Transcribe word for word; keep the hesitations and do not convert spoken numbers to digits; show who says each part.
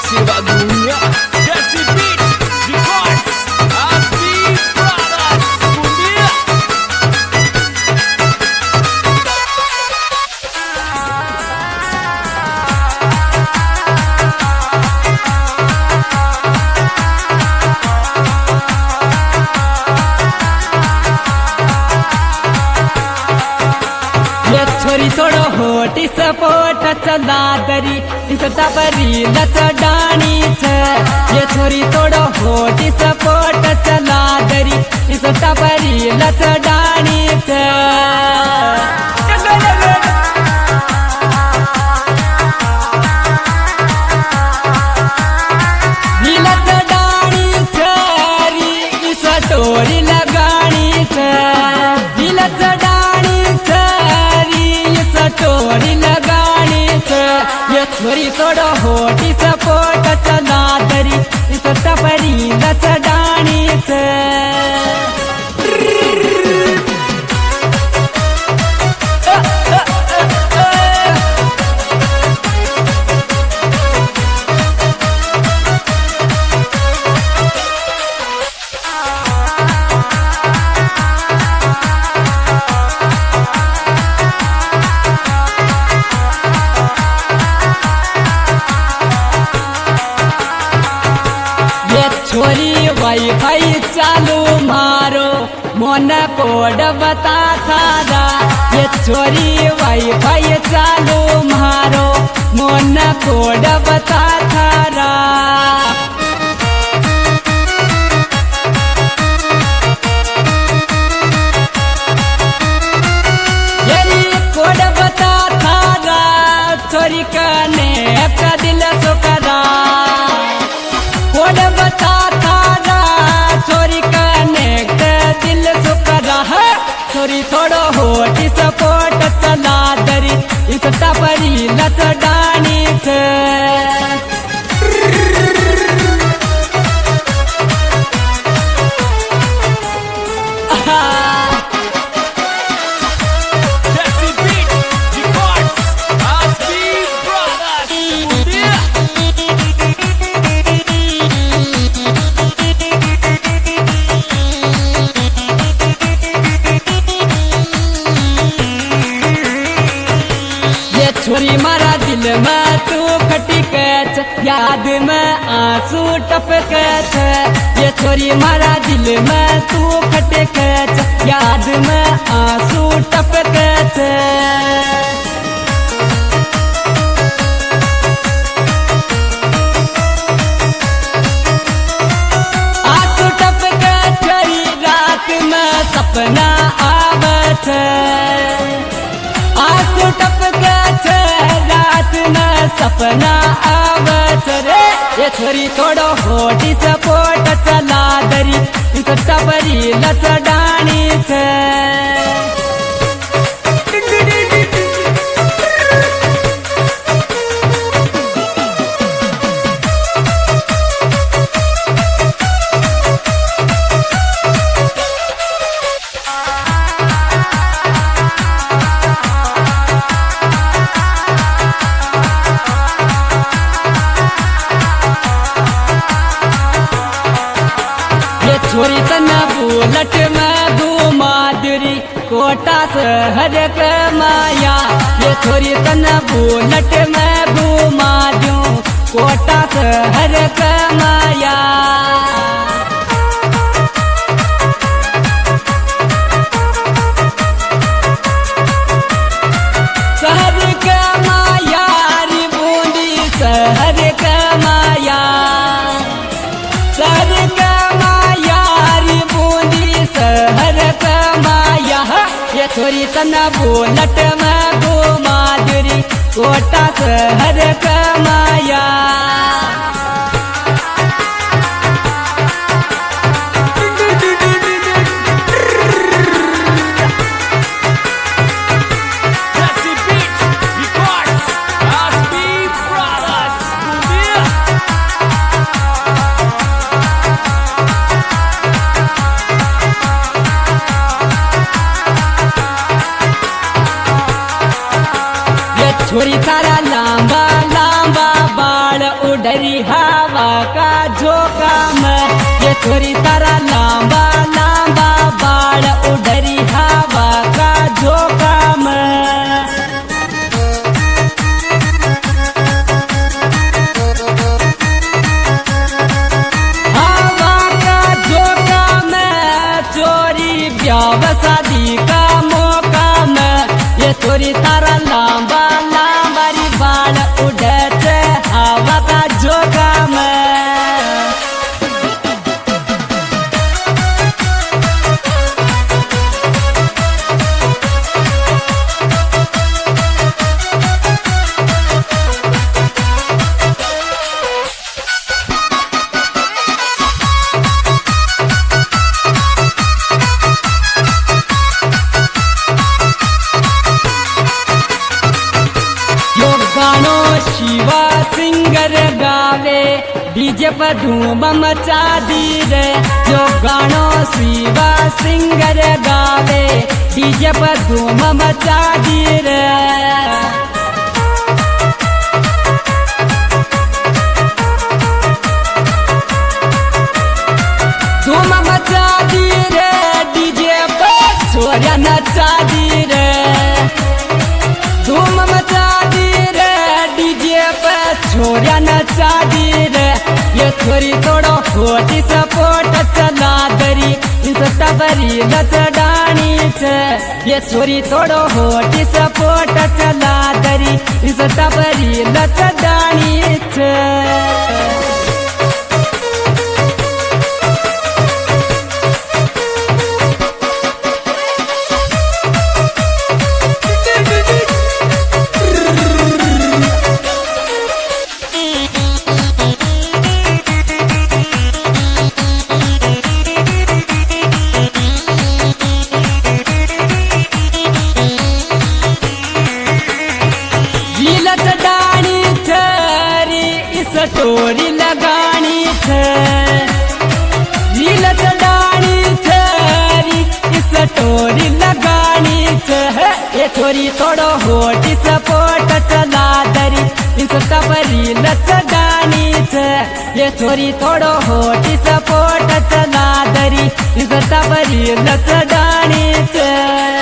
Speaker 1: Sivagunya Desi Beat Records Asbi Brothers Dunia.
Speaker 2: ये छोरी थोडो होटी सपोट चला दरी इसटा परी लच डाणी छ ये छोरी थोडो होटी सपोट चला दरी इसटा परी लच डाणी छ लच डाणी छ री इस टोरी लगाणी छ लच डाणी छ टोरी लगाणी छ ये छोरी थोडो होटी सपोट चला दरी इस टपरी लच डाणी छ छोरी वाईफाई चालू मारो मोन कोड बता थारा ये छोरी वाईफाई चालू मारो मोन कोड बता थारा यही कोड बता थारा छोरी कने का दिल सुकरा कोड बता छोरी कनेक्ट दिल सुकरा है छोरी थोड़ो होटी सपोर्ट चला दरी इस टपरी लच डाणी छ
Speaker 1: Desi Beat Records Asbi Brothers Dunia.
Speaker 2: छोरी मारा दिल में तू खटिक याद में आंसू टपक ये छोरी मारा दिल में तू खटिक याद में आंसू टपक आंसू टपक छोरी रात में सपना आवत आंसू टपक रात में सपना आवत रे ये छोरी थोड़ो होटी सपोट चला दरी इस टपरी लच डाणी छ छोरी तना बुलट में घुमादरी कोटा शहर के माया ये छोरी तना बुलट में घुमा दूं कोटा शहर के माया शहर के माया री बूंदी शहर के माया शहर के शहर का माया ये छोरी तना बुलट में घुमा दरी कोटा शहर का माया
Speaker 1: Desi Beat Records Asbi Brothers Dunia. छोरी तारा लांबा लांबा
Speaker 2: बाळ उडरी हवा का झोका में ये छोरी तारा लांबा लांबा बाळ उडरी हवा का झोका में हवा का झोका में चोरी ब्याह शादी का मौका में ये छोरी तारा लांबा लांबा री बाळ उडते हवा का झोका में गानो शिवा सिंगर गावे डीजे पर धूम मचा दी रे जो गानो शिवा सिंगर गावे डीजे पर धूम मचा दी रे धूम मचा दी रे डीजे पर छोरिया नचा दी रे धूम मचा दी रे डीजे पे छोरिया नचा दी रे ये छोरी थोड़ो खोटी सपोर्ट चला दरी इंस्टा बरी नचडानी छे ये छोरी थोड़ो खोटी सपोर्ट चला दरी इंस्टा बरी नचडानी छे डानी छरी इस स्टोरी लगानी छे रील डानी छरी इस स्टोरी लगानी छे ये छोरी थोड़ो होटी सपोर्ट चला दरी इंस्टा पर रील डानी छे ये छोरी थोड़ो होटी सपोर्ट चला दरी इंस्टा पर रील डानी छे।